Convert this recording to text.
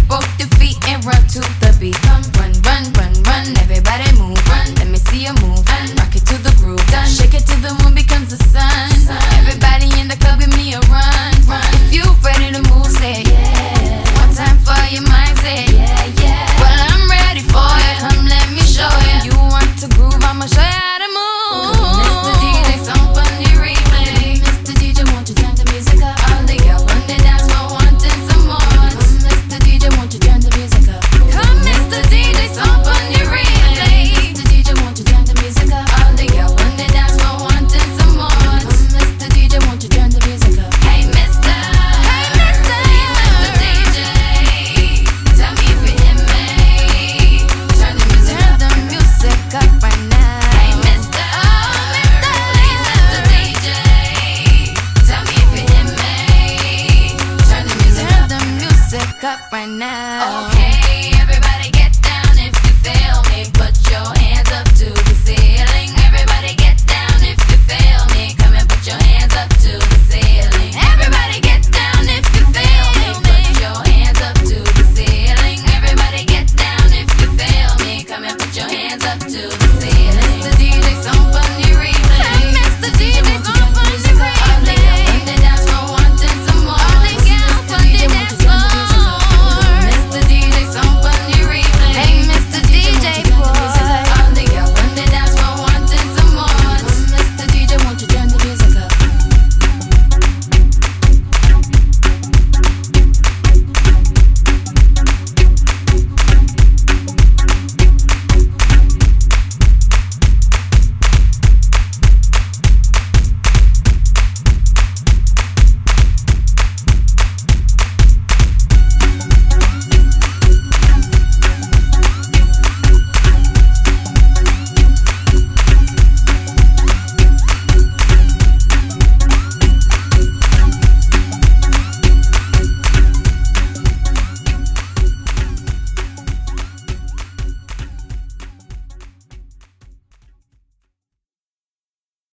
both your feet and run to the beat. Come run, run, run, run, everybody move. Run, let me see you move. Rock it to the groove. Shake it till the moon becomes the sun. Everybody in the club, give me a run. If you ready to move, say yeah. One time for your mind, say yeah, yeah. Well, I'm ready for it. Come, let me show you. You want to groove, I'ma show you how to move. Mr. DJ, some funny replay. Mr. DJ, won't you turn the music up? All the girls on the dance floor wanting some more. Mr. DJ, won't you turn the music up? Come, Mr. DJ, some funny replay. Mr. DJ, won't you turn the music up? All the girls on the dance floor wanting some more. Mr. DJ, won't you turn the music up? Hey, Mr. Hey, Mr. Mr. DJ, tell me if you hear me. Turn the music up. Turn the music up right now. Hey, Mr. Oh, Mr. Mr. DJ, tell me if you hear me. Turn the music up right now. Okay, everybody get down if you feel me. Put your hands up to the ceiling.